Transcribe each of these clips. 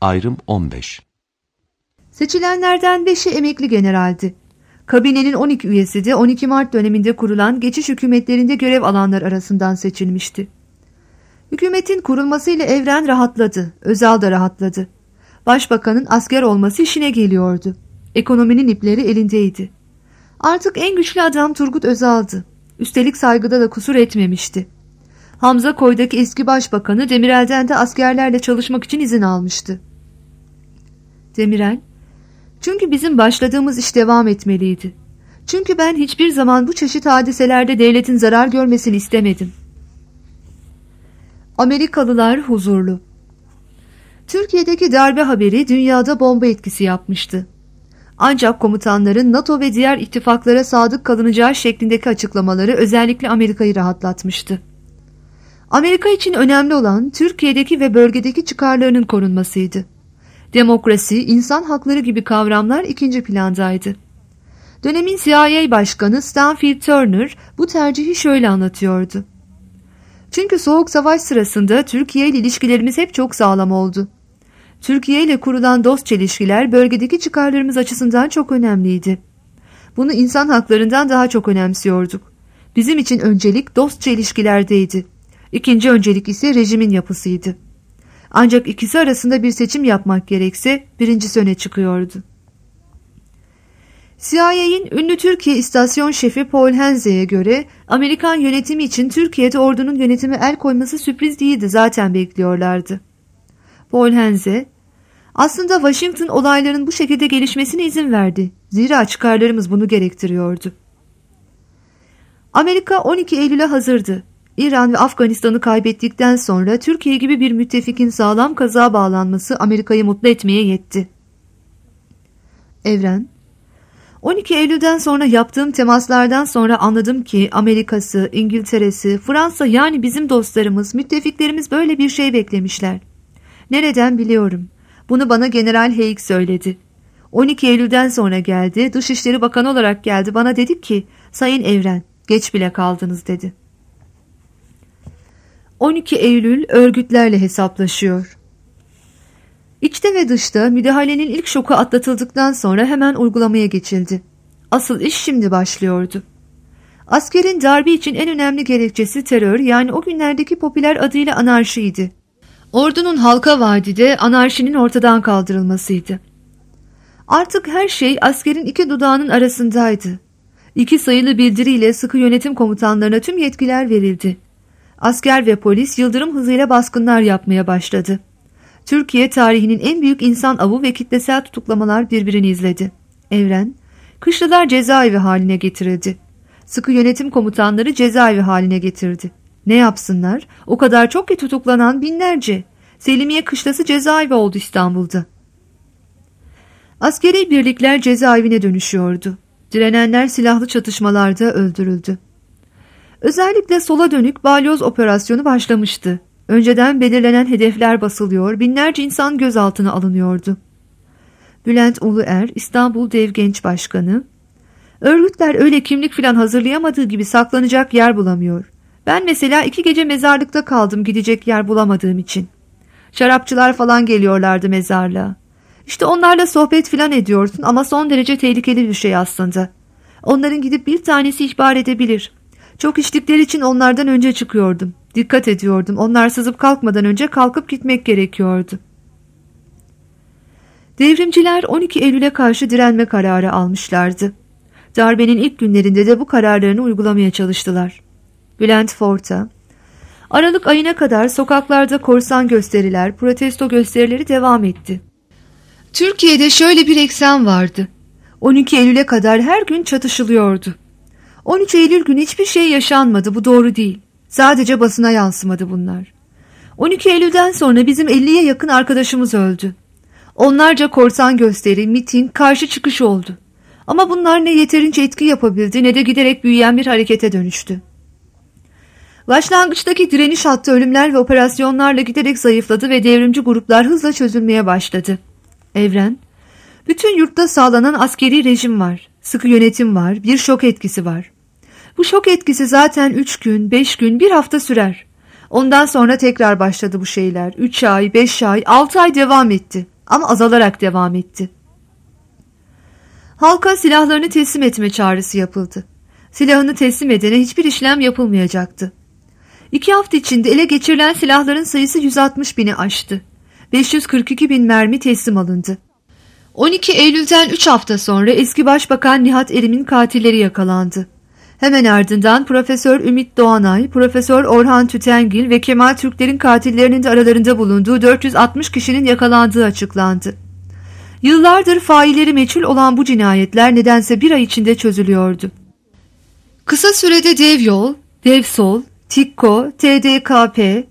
Ayrım 15. Seçilenlerden 5'i emekli generaldi. Kabinenin 12 üyesi de 12 Mart döneminde kurulan geçiş hükümetlerinde görev alanlar arasından seçilmişti. Hükümetin kurulmasıyla Evren rahatladı, Özal da rahatladı. Başbakanın asker olması işine geliyordu. Ekonominin ipleri elindeydi. Artık en güçlü adam Turgut Özal'dı. Üstelik saygıda da kusur etmemişti. Hamza Koy'daki eski başbakanı Demirel'den de askerlerle çalışmak için izin almıştı. Demirel, çünkü bizim başladığımız iş devam etmeliydi. Çünkü ben hiçbir zaman bu çeşit hadiselerde devletin zarar görmesini istemedim. Amerikalılar huzurlu. Türkiye'deki darbe haberi dünyada bomba etkisi yapmıştı. Ancak komutanların NATO ve diğer ittifaklara sadık kalınacağı şeklindeki açıklamaları özellikle Amerika'yı rahatlatmıştı. Amerika için önemli olan Türkiye'deki ve bölgedeki çıkarlarının korunmasıydı. Demokrasi, insan hakları gibi kavramlar ikinci plandaydı. Dönemin CIA Başkanı Stanfield Turner bu tercihi şöyle anlatıyordu. Çünkü Soğuk Savaş sırasında Türkiye ile ilişkilerimiz hep çok sağlam oldu. Türkiye ile kurulan dostça ilişkiler bölgedeki çıkarlarımız açısından çok önemliydi. Bunu insan haklarından daha çok önemsiyorduk. Bizim için öncelik dostça ilişkilerdeydi. İkinci öncelik ise rejimin yapısıydı. Ancak ikisi arasında bir seçim yapmak gerekse birincisi öne çıkıyordu. CIA'in ünlü Türkiye İstasyon Şefi Paul Henze'ye göre Amerikan yönetimi için Türkiye'de ordunun yönetime el koyması sürpriz değildi, zaten bekliyorlardı. Paul Henze, aslında Washington olayların bu şekilde gelişmesine izin verdi. Zira çıkarlarımız bunu gerektiriyordu. Amerika 12 Eylül'e hazırdı. İran ve Afganistan'ı kaybettikten sonra Türkiye gibi bir müttefikin sağlam kazığa bağlanması Amerika'yı mutlu etmeye yetti. Evren, 12 Eylül'den sonra yaptığım temaslardan sonra anladım ki Amerika'sı, İngiltere'si, Fransa, yani bizim dostlarımız, müttefiklerimiz böyle bir şey beklemişler. Nereden biliyorum? Bunu bana General Haig söyledi. 12 Eylül'den sonra geldi, Dışişleri Bakanı olarak geldi, bana dedi ki, Sayın Evren, geç bile kaldınız dedi. 12 Eylül örgütlerle hesaplaşıyor. İçte ve dışta müdahalenin ilk şoku atlatıldıktan sonra hemen uygulamaya geçildi. Asıl iş şimdi başlıyordu. Askerin darbe için en önemli gerekçesi terör, yani o günlerdeki popüler adıyla anarşiydi. Ordunun halka vaadide anarşinin ortadan kaldırılmasıydı. Artık her şey askerin iki dudağının arasındaydı. 2 sayılı bildiriyle sıkı yönetim komutanlarına tüm yetkiler verildi. Asker ve polis yıldırım hızıyla baskınlar yapmaya başladı. Türkiye tarihinin en büyük insan avı ve kitlesel tutuklamalar birbirini izledi. Evren, kışlalar cezaevi haline getirildi. Sıkı yönetim komutanları cezaevi haline getirdi. Ne yapsınlar? O kadar çok ki tutuklanan binlerce. Selimiye kışlası cezaevi oldu İstanbul'da. Askeri birlikler cezaevine dönüşüyordu. Direnenler silahlı çatışmalarda öldürüldü. Özellikle sola dönük balyoz operasyonu başlamıştı. Önceden belirlenen hedefler basılıyor, binlerce insan gözaltına alınıyordu. Bülent Uluer, İstanbul Dev Genç Başkanı, örgütler öyle kimlik filan hazırlayamadığı gibi saklanacak yer bulamıyor. Ben mesela 2 gece mezarlıkta kaldım gidecek yer bulamadığım için. Şarapçılar falan geliyorlardı mezarlığa. İşte onlarla sohbet filan ediyorsun ama son derece tehlikeli bir şey aslında. Onların gidip bir tanesi ihbar edebilir. Çok içtikleri için onlardan önce çıkıyordum. Dikkat ediyordum. Onlar sızıp kalkmadan önce kalkıp gitmek gerekiyordu. Devrimciler 12 Eylül'e karşı direnme kararı almışlardı. Darbenin ilk günlerinde de bu kararlarını uygulamaya çalıştılar. Bülent Forta, Aralık ayına kadar sokaklarda korsan gösteriler, protesto gösterileri devam etti. Türkiye'de şöyle bir eksen vardı. 12 Eylül'e kadar her gün çatışılıyordu. 13 Eylül günü hiçbir şey yaşanmadı, bu doğru değil. Sadece basına yansımadı bunlar. 12 Eylül'den sonra bizim 50'ye yakın arkadaşımız öldü. Onlarca korsan gösteri, miting, karşı çıkış oldu. Ama bunlar ne yeterince etki yapabildi ne de giderek büyüyen bir harekete dönüştü. Başlangıçtaki direniş hattı ölümler ve operasyonlarla giderek zayıfladı ve devrimci gruplar hızla çözülmeye başladı. Evren, bütün yurtta sağlanan askeri rejim var, sıkı yönetim var, bir şok etkisi var. Bu şok etkisi zaten 3 gün, 5 gün, 1 hafta sürer. Ondan sonra tekrar başladı bu şeyler. 3 ay, 5 ay, 6 ay devam etti. ama azalarak devam etti. Halka silahlarını teslim etme çağrısı yapıldı. Silahını teslim edene hiçbir işlem yapılmayacaktı. 2 hafta içinde ele geçirilen silahların sayısı 160 bini aştı. 542 bin mermi teslim alındı. 12 Eylül'den 3 hafta sonra eski Başbakan Nihat Erim'in katilleri yakalandı. Hemen ardından Profesör Ümit Doğanay, Profesör Orhan Tütengil ve Kemal Türkler'in katillerinin de aralarında bulunduğu 460 kişinin yakalandığı açıklandı. Yıllardır failleri meçhul olan bu cinayetler nedense bir ay içinde çözülüyordu. Kısa sürede Dev Yol, Dev Sol, TİKKO, TDKP,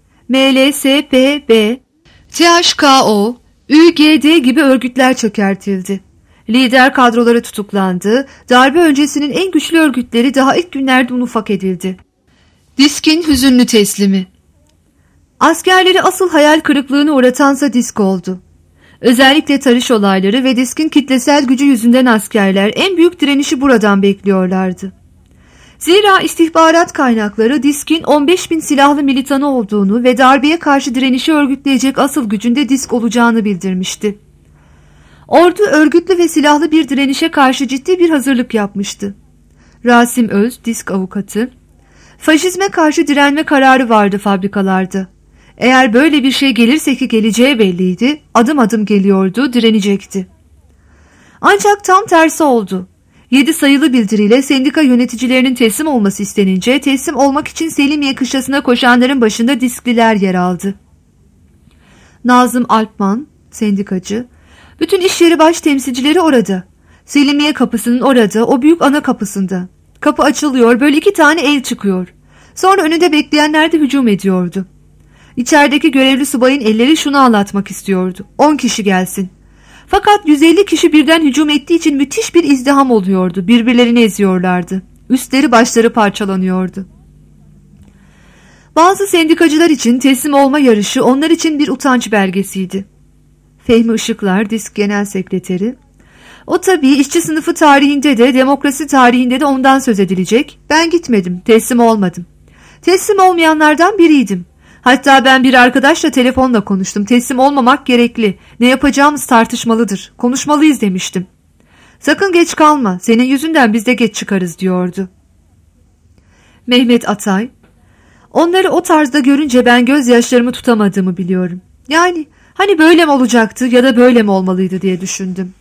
MLSPB, THKO, ÜGD gibi örgütler çökertildi. Lider kadroları tutuklandı, darbe öncesinin en güçlü örgütleri daha ilk günlerde unufak edildi. DİSK'in hüzünlü teslimi. Askerleri asıl hayal kırıklığına uğratansa DİSK oldu. Özellikle tarış olayları ve DİSK'in kitlesel gücü yüzünden askerler en büyük direnişi buradan bekliyorlardı. Zira istihbarat kaynakları DİSK'in 15 bin silahlı militanı olduğunu ve darbeye karşı direnişi örgütleyecek asıl gücünde DİSK olacağını bildirmişti. Ordu örgütlü ve silahlı bir direnişe karşı ciddi bir hazırlık yapmıştı. Rasim Öz, DİSK avukatı, faşizme karşı direnme kararı vardı fabrikalarda. Eğer böyle bir şey gelirse ki geleceği belliydi, adım adım geliyordu, direnecekti. Ancak tam tersi oldu. 7 sayılı bildiriyle sendika yöneticilerinin teslim olması istenince teslim olmak için Selimiye kışlasına koşanların başında DİSK'liler yer aldı. Nazım Alpman, sendikacı, bütün iş yeri baş temsilcileri orada. Selimiye kapısının orada, o büyük ana kapısında. Kapı açılıyor, böyle 2 tane el çıkıyor. Sonra önünde bekleyenler de hücum ediyordu. İçerideki görevli subayın elleri şunu anlatmak istiyordu: 10 kişi gelsin. Fakat 150 kişi birden hücum ettiği için müthiş bir izdiham oluyordu. Birbirlerini eziyorlardı. Üstleri başları parçalanıyordu. Bazı sendikacılar için teslim olma yarışı onlar için bir utanç belgesiydi. Fehmi Işıklar, DİSK Genel Sekreteri, o tabii işçi sınıfı tarihinde de demokrasi tarihinde de ondan söz edilecek. Ben gitmedim, teslim olmadım. Teslim olmayanlardan biriydim. Hatta ben bir arkadaşla telefonla konuştum. Teslim olmamak gerekli. Ne yapacağımız tartışmalıdır. Konuşmalıyız demiştim. Sakın geç kalma. Senin yüzünden biz de geç çıkarız diyordu. Mehmet Atay, onları o tarzda görünce ben gözyaşlarımı tutamadığımı biliyorum. Yani hani böyle mi olacaktı ya da böyle mi olmalıydı diye düşündüm.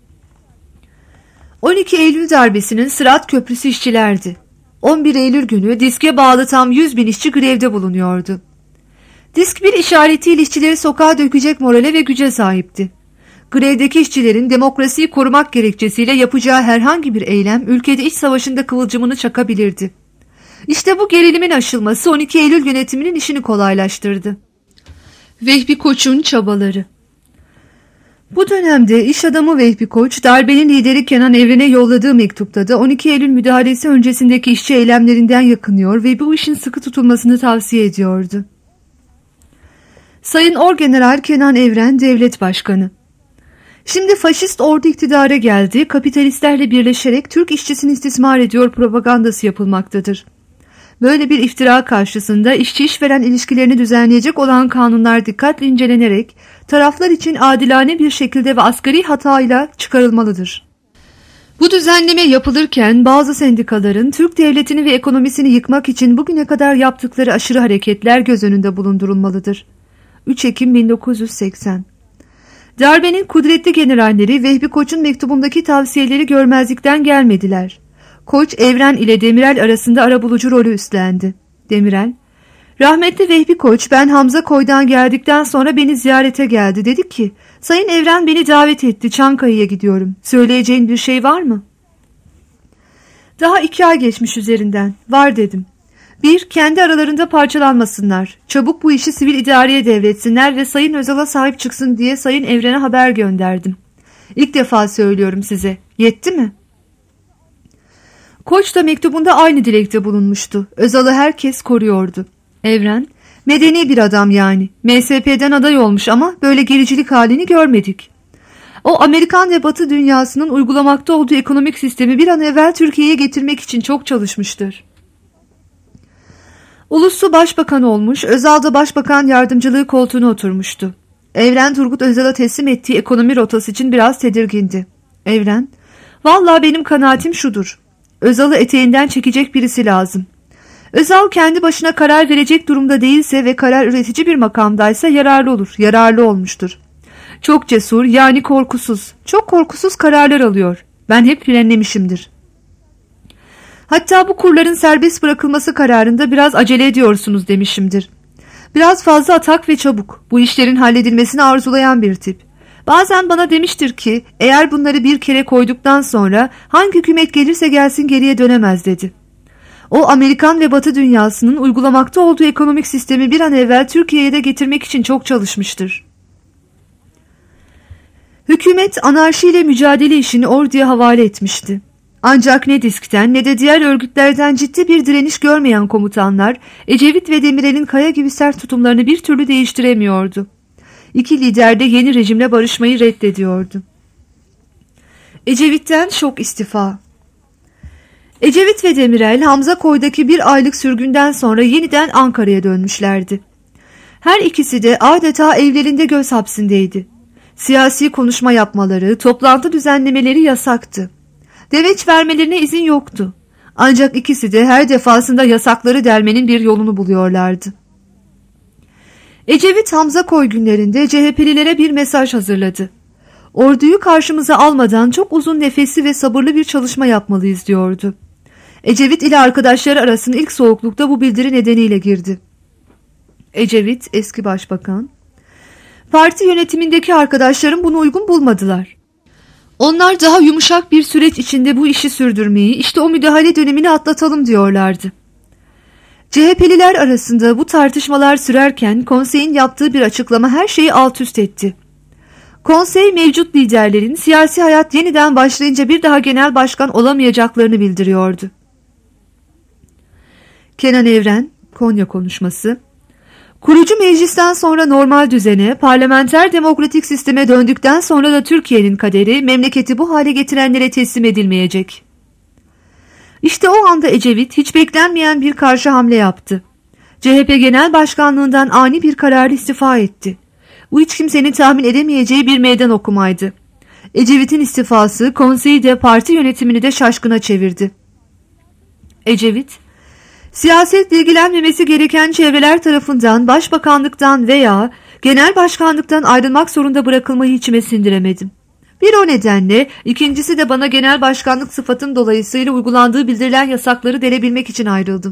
12 Eylül darbesinin Sırat Köprüsü işçilerdi. 11 Eylül günü DİSK'e bağlı tam 100 bin işçi grevde bulunuyordu. DİSK bir işaretiyle işçileri sokağa dökecek morale ve güce sahipti. Grevdeki işçilerin demokrasiyi korumak gerekçesiyle yapacağı herhangi bir eylem ülkede iç savaşında kıvılcımını çakabilirdi. İşte bu gerilimin aşılması 12 Eylül yönetiminin işini kolaylaştırdı. Vehbi Koç'un çabaları. Bu dönemde iş adamı Vehbi Koç, darbenin lideri Kenan Evren'e yolladığı mektupta da 12 Eylül müdahalesi öncesindeki işçi eylemlerinden yakınıyor ve bu işin sıkı tutulmasını tavsiye ediyordu. Sayın Orgeneral Kenan Evren, Devlet Başkanı. Şimdi faşist ordu iktidara geldi, kapitalistlerle birleşerek Türk işçisini istismar ediyor propagandası yapılmaktadır. Böyle bir iftira karşısında işçi-işveren ilişkilerini düzenleyecek olan kanunlar dikkatle incelenerek taraflar için adilane bir şekilde ve asgari hatayla çıkarılmalıdır. Bu düzenleme yapılırken bazı sendikaların Türk devletini ve ekonomisini yıkmak için bugüne kadar yaptıkları aşırı hareketler göz önünde bulundurulmalıdır. 3 Ekim 1980. Darbenin kudretli generalleri Vehbi Koç'un mektubundaki tavsiyeleri görmezlikten gelmediler. Koç, Evren ile Demirel arasında arabulucu rolü üstlendi. Demirel, rahmetli Vehbi Koç, ben Hamza Koy'dan geldikten sonra beni ziyarete geldi. Dedi ki, Sayın Evren beni davet etti, Çankaya'ya gidiyorum. Söyleyeceğin bir şey var mı? Daha 2 ay geçmiş üzerinden. Var dedim. 1. Kendi aralarında parçalanmasınlar. Çabuk bu işi sivil idareye devretsinler ve Sayın Özal'a sahip çıksın diye Sayın Evren'e haber gönderdim. İlk defa söylüyorum size. Yetti mi? Koç da mektubunda aynı dilekte bulunmuştu. Özal'ı herkes koruyordu. Evren, medeni bir adam yani. MSP'den aday olmuş ama böyle gericilik halini görmedik. O Amerikan ve Batı dünyasının uygulamakta olduğu ekonomik sistemi bir an evvel Türkiye'ye getirmek için çok çalışmıştır. Uluslu başbakan olmuş, Özal da başbakan yardımcılığı koltuğuna oturmuştu. Evren Turgut Özal'a teslim ettiği ekonomi rotası için biraz tedirgindi. Evren, "Vallahi benim kanaatim şudur. Özal'ı eteğinden çekecek birisi lazım. Özal kendi başına karar verecek durumda değilse ve karar üretici bir makamdaysa yararlı olur, yararlı olmuştur. Çok cesur, yani korkusuz, çok korkusuz kararlar alıyor. Ben hep frenlemişimdir. Hatta bu kurların serbest bırakılması kararında biraz acele ediyorsunuz demişimdir. Biraz fazla atak ve çabuk, bu işlerin halledilmesini arzulayan bir tip. Bazen bana demiştir ki, eğer bunları bir kere koyduktan sonra hangi hükümet gelirse gelsin geriye dönemez dedi. O Amerikan ve Batı dünyasının uygulamakta olduğu ekonomik sistemi bir an evvel Türkiye'ye de getirmek için çok çalışmıştır. Hükümet anarşiyle mücadele işini orduya havale etmişti. Ancak ne DİSK'ten ne de diğer örgütlerden ciddi bir direniş görmeyen komutanlar Ecevit ve Demirel'in kaya gibi sert tutumlarını bir türlü değiştiremiyordu. İki lider de yeni rejimle barışmayı reddediyordu. Ecevit'ten şok istifa. Ecevit ve Demirel Hamzakoy'daki bir aylık sürgünden sonra yeniden Ankara'ya dönmüşlerdi. Her ikisi de adeta evlerinde göz hapsindeydi. Siyasi konuşma yapmaları, toplantı düzenlemeleri yasaktı. Demeç vermelerine izin yoktu. Ancak ikisi de her defasında yasakları delmenin bir yolunu buluyorlardı. Ecevit Hamzakoy günlerinde CHP'lilere bir mesaj hazırladı. Orduyu karşımıza almadan çok uzun nefesli ve sabırlı bir çalışma yapmalıyız diyordu. Ecevit ile arkadaşları arasında ilk soğuklukta bu bildiri nedeniyle girdi. Ecevit, eski başbakan, "Parti yönetimindeki arkadaşlarım bunu uygun bulmadılar. Onlar daha yumuşak bir süreç içinde bu işi sürdürmeyi, işte o müdahale dönemini atlatalım diyorlardı." CHP'liler arasında bu tartışmalar sürerken konseyin yaptığı bir açıklama her şeyi alt üst etti. Konsey mevcut liderlerin siyasi hayat yeniden başlayınca bir daha genel başkan olamayacaklarını bildiriyordu. Kenan Evren, Konya konuşması. "Kurucu meclisten sonra normal düzene, parlamenter demokratik sisteme döndükten sonra da Türkiye'nin kaderi memleketi bu hale getirenlere teslim edilmeyecek." İşte o anda Ecevit hiç beklenmeyen bir karşı hamle yaptı. CHP Genel Başkanlığından ani bir kararla istifa etti. Bu hiç kimsenin tahmin edemeyeceği bir meydan okumaydı. Ecevit'in istifası konseyi de parti yönetimini de şaşkına çevirdi. Ecevit, "Siyasetle ilgilenmemesi gereken çevreler tarafından başbakanlıktan veya genel başkanlıktan ayrılmak zorunda bırakılmayı içime sindiremedim. Bir o nedenle, ikincisi de bana genel başkanlık sıfatım dolayısıyla uygulandığı bildirilen yasakları delebilmek için ayrıldım."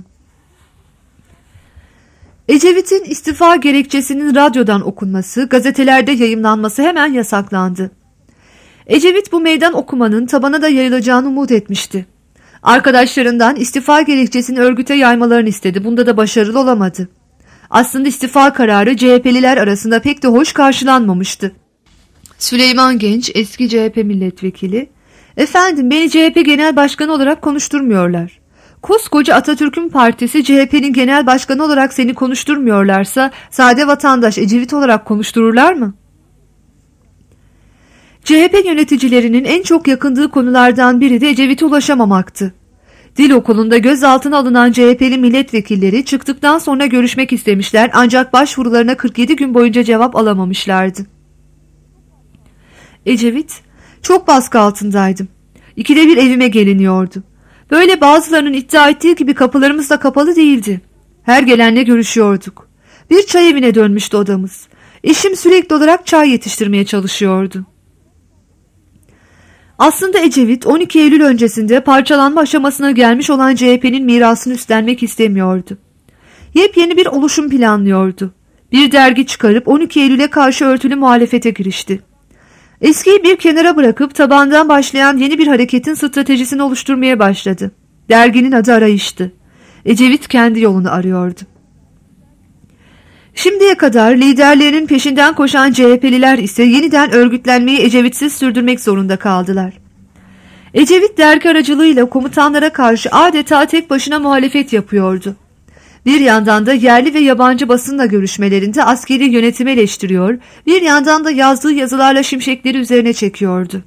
Ecevit'in istifa gerekçesinin radyodan okunması, gazetelerde yayımlanması hemen yasaklandı. Ecevit bu meydan okumanın tabana da yayılacağını umut etmişti. Arkadaşlarından istifa gerekçesini örgüte yaymalarını istedi. Bunda da başarılı olamadı. Aslında istifa kararı CHP'liler arasında pek de hoş karşılanmamıştı. Süleyman Genç, eski CHP milletvekili, "Efendim, beni CHP genel başkanı olarak konuşturmuyorlar. Koskoca Atatürk'ün partisi CHP'nin genel başkanı olarak seni konuşturmuyorlarsa sade vatandaş Ecevit olarak konuştururlar mı?" CHP yöneticilerinin en çok yakındığı konulardan biri de Ecevit'e ulaşamamaktı. Dil okulunda gözaltına alınan CHP'li milletvekilleri çıktıktan sonra görüşmek istemişler, ancak başvurularına 47 gün boyunca cevap alamamışlardı. Ecevit, "Çok baskı altındaydım. 2'de bir evime geliniyordu. Böyle bazılarının iddia ettiği gibi kapılarımız da kapalı değildi. Her gelenle görüşüyorduk. Bir çay evine dönmüştü odamız. Eşim sürekli olarak çay yetiştirmeye çalışıyordu." Aslında Ecevit 12 Eylül öncesinde parçalanma aşamasına gelmiş olan CHP'nin mirasını üstlenmek istemiyordu. Yepyeni bir oluşum planlıyordu. Bir dergi çıkarıp 12 Eylül'e karşı örtülü muhalefete girişti. Eskiyi bir kenara bırakıp tabandan başlayan yeni bir hareketin stratejisini oluşturmaya başladı. Derginin adı Arayış'tı. Ecevit kendi yolunu arıyordu. Şimdiye kadar liderlerinin peşinden koşan CHP'liler ise yeniden örgütlenmeyi Ecevit'siz sürdürmek zorunda kaldılar. Ecevit dergi aracılığıyla komutanlara karşı adeta tek başına muhalefet yapıyordu. Bir yandan da yerli ve yabancı basınla görüşmelerinde askeri yönetimi eleştiriyor, bir yandan da yazdığı yazılarla şimşekleri üzerine çekiyordu.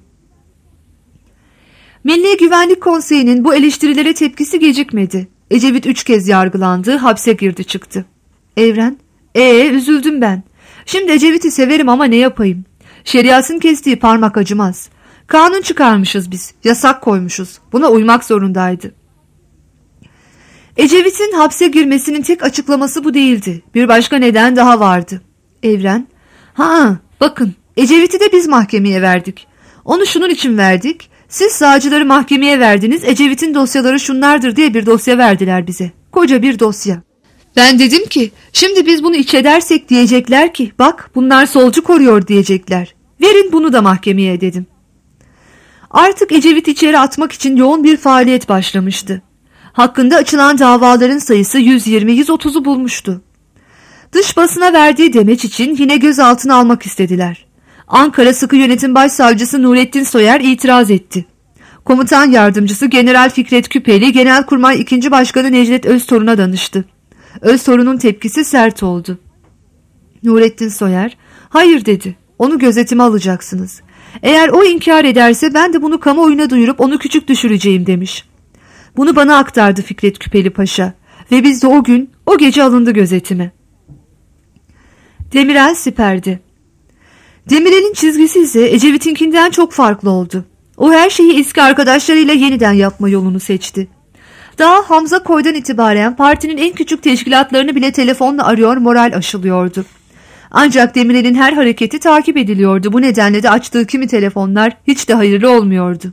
Milli Güvenlik Konseyi'nin bu eleştirilere tepkisi gecikmedi. Ecevit 3 kez yargılandı, hapse girdi çıktı. Evren, üzüldüm ben. Şimdi Ecevit'i severim ama ne yapayım? Şeriatın kestiği parmak acımaz. Kanun çıkarmışız biz, yasak koymuşuz. Buna uymak zorundaydı. Ecevit'in hapse girmesinin tek açıklaması bu değildi. Bir başka neden daha vardı. Evren, bakın Ecevit'i de biz mahkemeye verdik. Onu şunun için verdik. Siz sağcıları mahkemeye verdiniz, Ecevit'in dosyaları şunlardır diye bir dosya verdiler bize. Koca bir dosya. Ben dedim ki, şimdi biz bunu iç edersek diyecekler ki, bak bunlar solcu koruyor diyecekler. Verin bunu da mahkemeye dedim. Artık Ecevit'i içeri atmak için yoğun bir faaliyet başlamıştı. Hakkında açılan davaların sayısı 120-130'u bulmuştu. Dış basına verdiği demeç için yine gözaltına almak istediler. Ankara Sıkı Yönetim Başsavcısı Nurettin Soyer itiraz etti. Komutan Yardımcısı General Fikret Küpeli, Genelkurmay 2. Başkanı Necdet Öztorun'a danıştı. Öztorun'un tepkisi sert oldu. Nurettin Soyer, hayır dedi, onu gözetime alacaksınız. Eğer o inkar ederse ben de bunu kamuoyuna duyurup onu küçük düşüreceğim demiş. Bunu bana aktardı Fikret Küpeli Paşa ve biz de o gece alındı gözetime. Demirel siperdi. Demirel'in çizgisi ise Ecevit'inkinden çok farklı oldu. O her şeyi eski arkadaşlarıyla yeniden yapma yolunu seçti. Daha Hamza Koy'dan itibaren partinin en küçük teşkilatlarını bile telefonla arıyor, moral aşılıyordu. Ancak Demirel'in her hareketi takip ediliyordu. Bu nedenle de açtığı kimi telefonlar hiç de hayırlı olmuyordu.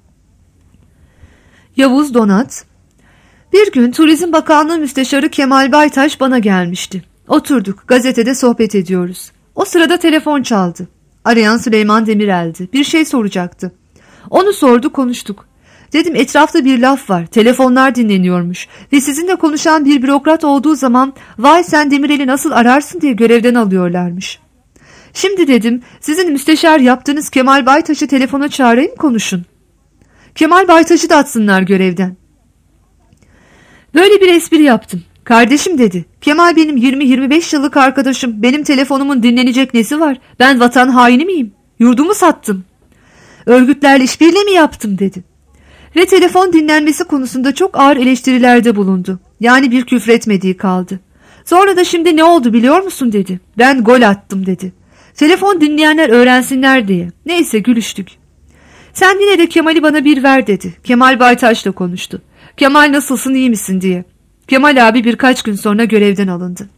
Yavuz Donat. Bir gün Turizm Bakanlığı Müsteşarı Kemal Baytaş bana gelmişti. Oturduk, gazetede sohbet ediyoruz. O sırada telefon çaldı. Arayan Süleyman Demirel'di. Bir şey soracaktı. Onu sordu, konuştuk. Dedim etrafta bir laf var, telefonlar dinleniyormuş ve sizinle konuşan bir bürokrat olduğu zaman vay sen Demirel'i nasıl ararsın diye görevden alıyorlarmış. Şimdi dedim sizin müsteşar yaptığınız Kemal Baytaş'ı telefona çağırayım, konuşun. Kemal Baytaş'ı da atsınlar görevden. Böyle bir espri yaptım. Kardeşim dedi, Kemal benim 20-25 yıllık arkadaşım, benim telefonumun dinlenecek nesi var, ben vatan haini miyim, yurdumu sattım, örgütlerle işbirliği mi yaptım dedi. Ve telefon dinlenmesi konusunda çok ağır eleştirilerde bulundu. Yani bir küfretmediği kaldı. Sonra da şimdi ne oldu biliyor musun dedi. Ben gol attım dedi. Telefon dinleyenler öğrensinler diye. Neyse gülüştük. Sen yine de Kemal'i bana bir ver dedi. Kemal Baytaş'la konuştu. Kemal nasılsın, iyi misin diye. Kemal abi birkaç gün sonra görevden alındı.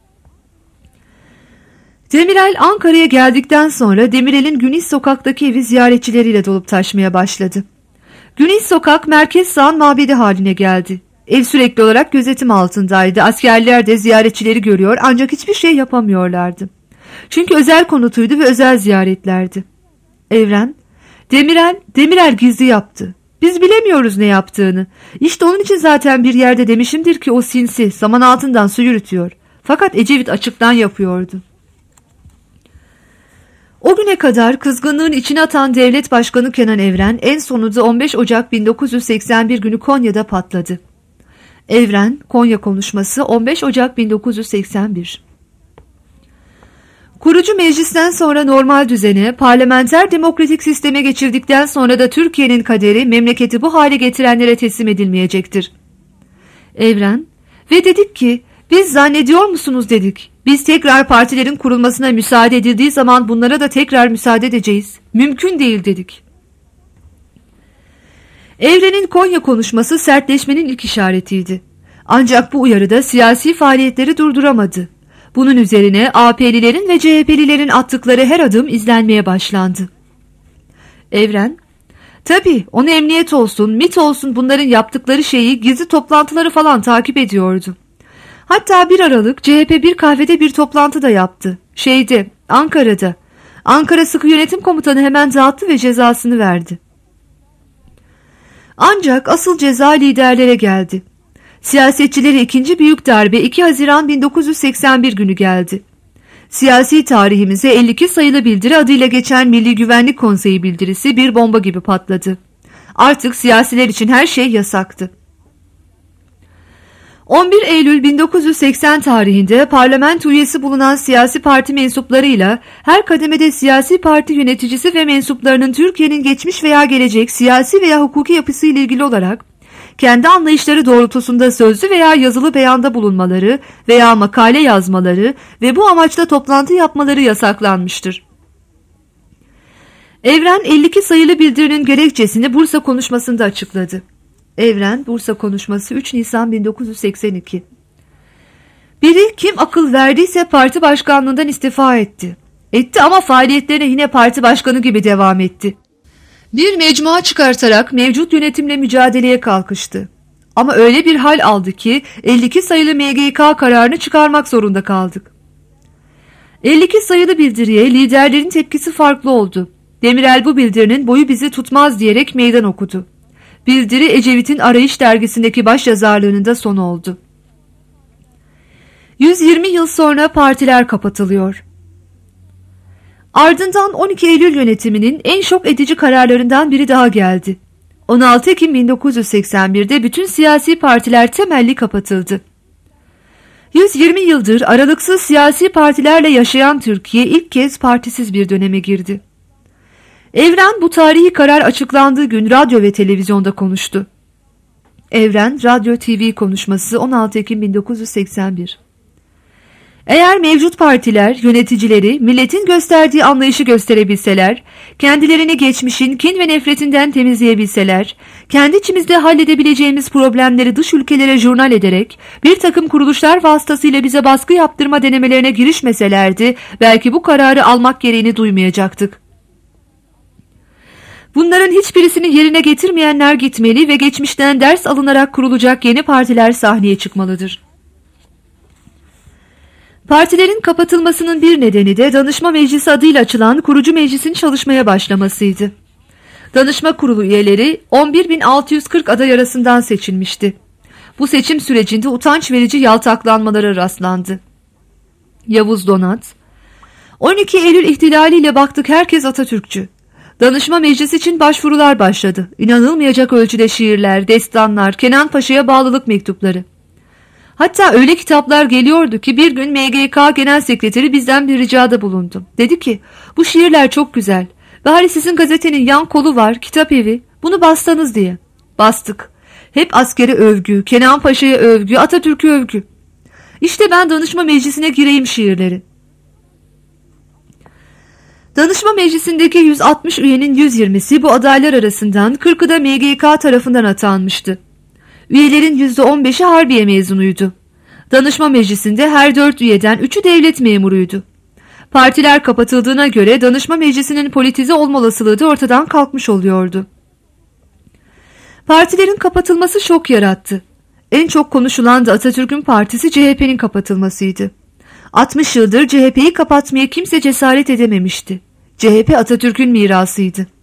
Demirel Ankara'ya geldikten sonra Demirel'in Güniş Sokak'taki evi ziyaretçileriyle dolup taşmaya başladı. Güniş Sokak merkez sağın mabedi haline geldi. Ev sürekli olarak gözetim altındaydı. Askerler de ziyaretçileri görüyor ancak hiçbir şey yapamıyorlardı. Çünkü özel konutuydu ve özel ziyaretlerdi. Evren, Demirel gizli yaptı. Biz bilemiyoruz ne yaptığını. İşte onun için zaten bir yerde demişimdir ki o sinsi, saman altından su yürütüyor. Fakat Ecevit açıktan yapıyordu. O güne kadar kızgınlığın içine atan devlet başkanı Kenan Evren en sonunda 15 Ocak 1981 günü Konya'da patladı. Evren, Konya konuşması 15 Ocak 1981. Kurucu meclisten sonra normal düzene, parlamenter demokratik sisteme geçirdikten sonra da Türkiye'nin kaderi memleketi bu hale getirenlere teslim edilmeyecektir. Evren, ve dedik ki, biz zannediyor musunuz dedik. Biz tekrar partilerin kurulmasına müsaade edildiği zaman bunlara da tekrar müsaade edeceğiz. Mümkün değil dedik. Evren'in Konya konuşması sertleşmenin ilk işaretiydi. Ancak bu uyarıda siyasi faaliyetleri durduramadı. Bunun üzerine AP'lilerin ve CHP'lilerin attıkları her adım izlenmeye başlandı. Evren, tabii onu emniyet olsun, MİT olsun bunların yaptıkları şeyi, gizli toplantıları falan takip ediyordu. Hatta 1 Aralık CHP bir kahvede bir toplantı da yaptı. Ankara'da. Ankara Sıkı Yönetim Komutanı hemen dağıttı ve cezasını verdi. Ancak asıl ceza liderlere geldi. Siyasetçilere ikinci büyük darbe 2 Haziran 1981 günü geldi. Siyasi tarihimize 52 sayılı bildiri adıyla geçen Milli Güvenlik Konseyi bildirisi bir bomba gibi patladı. Artık siyasiler için her şey yasaktı. 11 Eylül 1980 tarihinde parlamento üyesi bulunan siyasi parti mensuplarıyla her kademede siyasi parti yöneticisi ve mensuplarının Türkiye'nin geçmiş veya gelecek siyasi veya hukuki yapısı ile ilgili olarak kendi anlayışları doğrultusunda sözlü veya yazılı beyanda bulunmaları veya makale yazmaları ve bu amaçla toplantı yapmaları yasaklanmıştır. Evren 52 sayılı bildirinin gerekçesini Bursa konuşmasında açıkladı. Evren, Bursa konuşması 3 Nisan 1982. Biri kim akıl verdiyse parti başkanlığından istifa etti. Etti ama faaliyetlerine yine parti başkanı gibi devam etti. Bir mecmua çıkartarak mevcut yönetimle mücadeleye kalkıştı. Ama öyle bir hal aldı ki 52 sayılı MGK kararını çıkarmak zorunda kaldık. 52 sayılı bildiriye liderlerin tepkisi farklı oldu. Demirel bu bildirinin boyu bizi tutmaz diyerek meydan okudu. Bildiri Ecevit'in Arayış dergisindeki başyazarlığının da sonu oldu. 120 yıl sonra partiler kapatılıyor. Ardından 12 Eylül yönetiminin en şok edici kararlarından biri daha geldi. 16 Ekim 1981'de bütün siyasi partiler temelli kapatıldı. 120 yıldır aralıksız siyasi partilerle yaşayan Türkiye ilk kez partisiz bir döneme girdi. Evren bu tarihi karar açıklandığı gün radyo ve televizyonda konuştu. Evren Radyo TV konuşması 16 Ekim 1981. Eğer mevcut partiler, yöneticileri milletin gösterdiği anlayışı gösterebilseler, kendilerini geçmişin kin ve nefretinden temizleyebilseler, kendi içimizde halledebileceğimiz problemleri dış ülkelere jurnal ederek bir takım kuruluşlar vasıtasıyla bize baskı yaptırma denemelerine girişmeselerdi, belki bu kararı almak gereğini duymayacaktık. Bunların hiçbirisini yerine getirmeyenler gitmeli ve geçmişten ders alınarak kurulacak yeni partiler sahneye çıkmalıdır. Partilerin kapatılmasının bir nedeni de Danışma Meclisi adıyla açılan kurucu meclisin çalışmaya başlamasıydı. Danışma kurulu üyeleri 11.640 aday arasından seçilmişti. Bu seçim sürecinde utanç verici yaltaklanmalara rastlandı. Yavuz Donat, 12 Eylül ihtilaliyle baktık herkes Atatürkçü. Danışma meclisi için başvurular başladı. İnanılmayacak ölçüde şiirler, destanlar, Kenan Paşa'ya bağlılık mektupları. Hatta öyle kitaplar geliyordu ki bir gün MGK Genel Sekreteri bizden bir ricada bulundu. Dedi ki bu şiirler çok güzel. Bari sizin gazetenin yan kolu var, kitap evi. Bunu bassanız diye. Bastık. Hep askere övgü, Kenan Paşa'ya övgü, Atatürk'ü övgü. İşte ben danışma meclisine gireyim şiirleri. Danışma meclisindeki 160 üyenin 120'si bu adaylar arasından 40'ı da MGK tarafından atanmıştı. Üyelerin %15'i Harbiye mezunuydu. Danışma meclisinde her 4 üyeden 3'ü devlet memuruydu. Partiler kapatıldığına göre danışma meclisinin politize olma olasılığı da ortadan kalkmış oluyordu. Partilerin kapatılması şok yarattı. En çok konuşulan da Atatürk'ün partisi CHP'nin kapatılmasıydı. 60 yıldır CHP'yi kapatmaya kimse cesaret edememişti. CHP Atatürk'ün mirasıydı.